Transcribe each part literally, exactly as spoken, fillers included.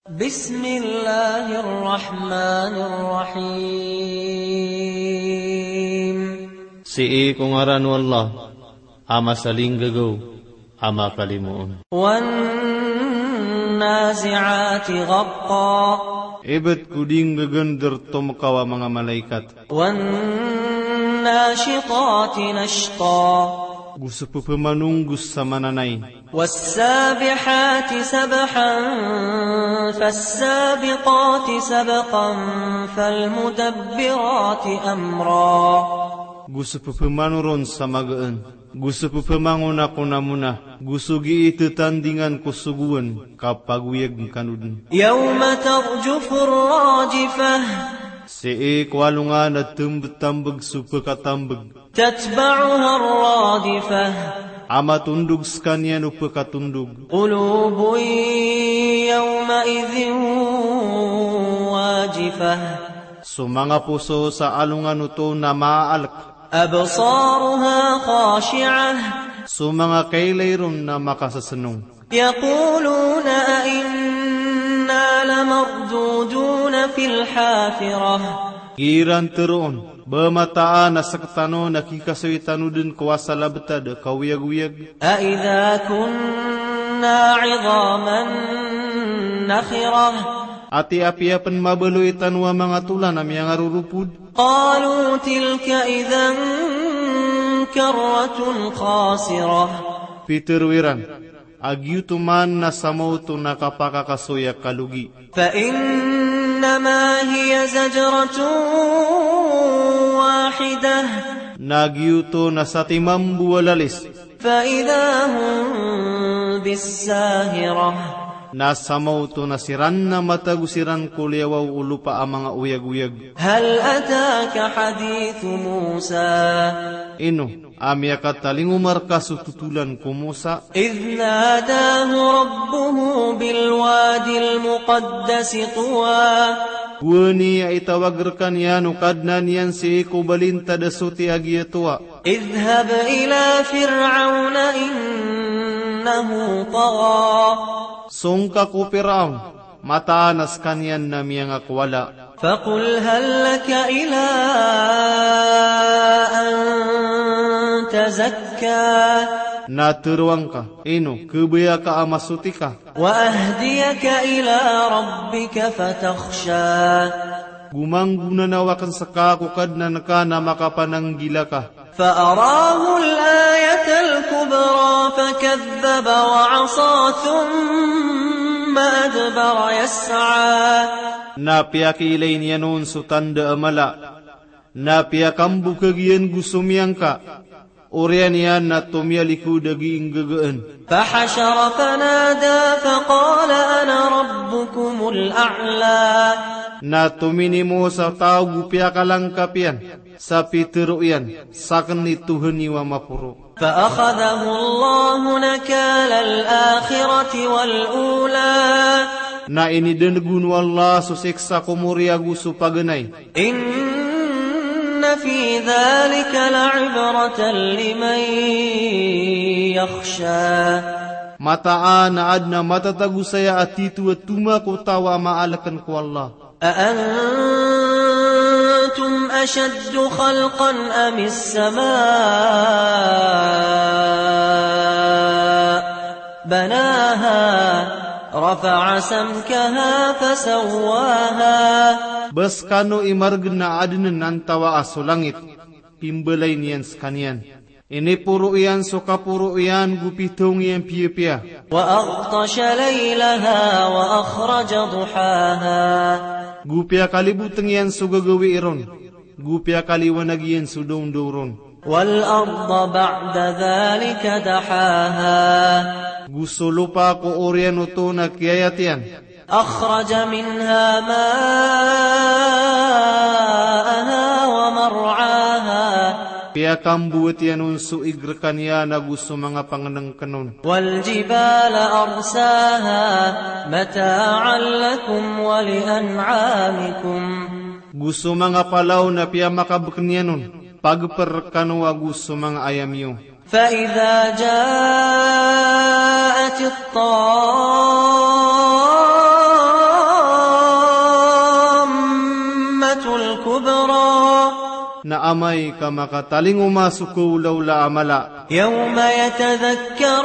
Bismillahirrahmanirrahim. Si kung aran wallah, ama saling gagaw, ama kalimuon. Wan nazi'ati gharqa. Ibet kuding gagender tumkawa mga malaikat. Wan nashitati nashta. Gusto po pamanunggus sa mananay. والسابحات سبحا فالسابقات سبقا فالمدبرات أمرا. Gusto po pamanuron sa magaan. Gusto po pamanguna ko na muna. Gusto giito tandingan ko suguan kapag uyag kanudin. يوم ترجف الراجفة. Si kwalungan at tumbag supakatambag. تتبعها الرادفة. Ama tundug skanian upakatundug. قلوب يومئذ واجفة. So mga puso sa alungan ito na maalak. أبصارها خاشعة. So mga kailayron na makasasanong. يقولون أئنا لمردودون في الحافرة. Giran teroon, bamataan na sakatano nakikasawitanudin kuwasa labtad kawiyag-wiyag. أئذا كنا عظاما نخرة. Ati api-apan mabaluitan wa mga tulan na miyang arurupud. قالوا تلك إذا كرة خاسرة. Peter Wiran, agyutuman na samauto nakapakakasuya kalugi. فإنما هي زجرة واحدة. Nagyuto na sa timambu walalis. فإذا هم بالساهرة. Nasamauto na siran na matagusiran kuliyawaw ulupa ang mga uyag-uyag. هل أتاك حديث موسى. Ino, amya katalingumar kasututulan ko Musa. إذ ناداه ربه بالوادي المقدس طوى. Wani ya itawagarkan yan ukadnan yan si kubalinta da suti agiyatua. اذهب إلى فرعون إنه طغى. Sungka ko Firaun, mataanas kanyan na miyang akwala. فقل هل لك إلى أن تزكى. Naturuang ka, ino, kubaya ka amasuti ka. وأهديك إلى ربك فتخشى. Gumangguna nawakan sa kakukadnan ka na makapananggila ka. فأراه الآية الكبرى فكذب وعصى ثم أدبر يسعى. Napiakilay niya noon so tanda amala. Napiakambu kagiyan gusumiyang ka. Uriyan yan na tumyaliko dagiing gagaan. فحشر فنادى فقال أنا ربكم الأعلى. Na tumini mo sa tao gupya kalangkapian. Sa pitero yan, sakan ni Tuhan niwa mapuro. فأخذه الله نكال الآخرة والأولى. Na inidenegun wallah susiksa kumuriya gusto paganay. إن في ذلك لعبرة لمن يخشى. Mataan na ad na matatagusaya at titu at tumako tawa maalakan ko Allah. أأنتم أشد خلقا أم السماء بناها رفع سمكها فسواها. Bas kano imargan na adnan ng tawa aso langit, pimbelay niyan skanian. Ini puro iyan so kapuro iyan gupitong iyan piya-piya. وأغطش ليلها وأخرج ضحاها. Gupya kalibutang iyan so gagawi iron. Gupya kaliwanag iyan so dong-doron. والأرض بعد ذلك دحاها. Gusto lupa ko oriyan uto na kiyayat yan. أخرج منها ماءها ومرعاها. Kaya kambuat yan unso igrakan yan na gusto mga panganang kanon. والجبال أرساها متاعا لكم ولأنعامكم. Gusto mga palaw na piya makabaknyanon. Pagperkanwa gusto mga ayamyo. فإذا جاءت الطامة الكبرى na amay ka makataling umasuko laula amala. يوم يتذكر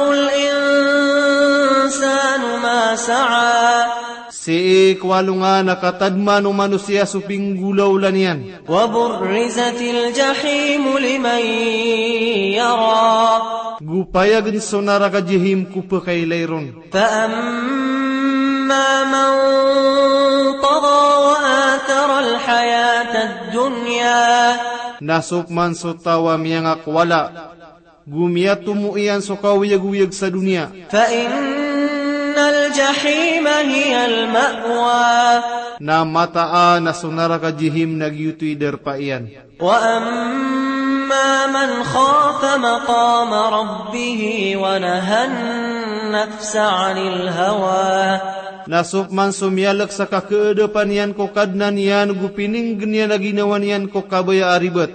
الإنسان ما سعى Si ikwalunga nakatadman o manusia suping gulaw lanian. وبرزت الجحيم لمن يرى Gupayagan sonara ka jihim kupa kay layron. فأما من طغى وآثر الحياة الدنيا Nasukman so tawa miyang akwala. Gumiyatumu iyan so kawiyag-wiyag sa dunia. فإن الجحيم هي المأوى Na mataa na sonara ka jihim nagyutoy derpa iyan. وأما من خاف مقام ربه ونهى النفس عن الهوى Nasukman sumiyalak sa kakeedapan yan ko kadnan yan gupining ganyan na ginawan yan ko kabaya aribet.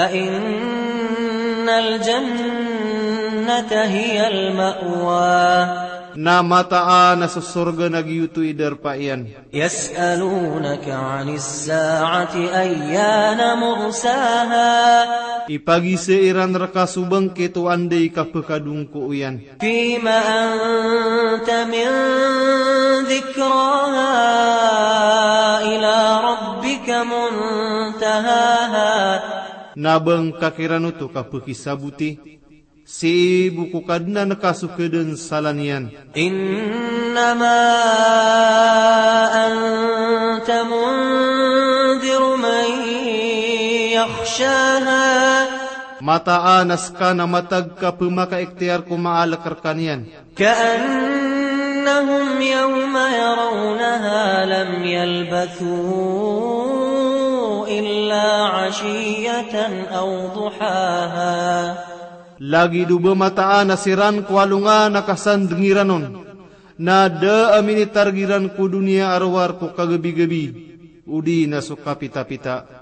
فإن الجنة هي المأوى Na mataa na sa surga nagyutoy derpa iyan. يسألونك عن الساعة أيان مرساها Ipagisiiran raka subang kito anday kapakadung ko uyan. فيما أنت من ذكراها إلى ربك منتهاها Nabang kakiranuto kapakisabuti. Si buku kadna nakasukadan salanian. إنما أنت منذر من يخشاها Mataanas ka na matag ka pumaka-ektiar ko maalakar kanian. كأنهم يوم يرونها لم يلبثوا إلا عشية أو ضحاها Lagi duba mataan na siran kwalunga nakasandengiranon. Na da aminitargiran ko dunia arwar ko kagabi-gabi. Udi na sukapita-pita.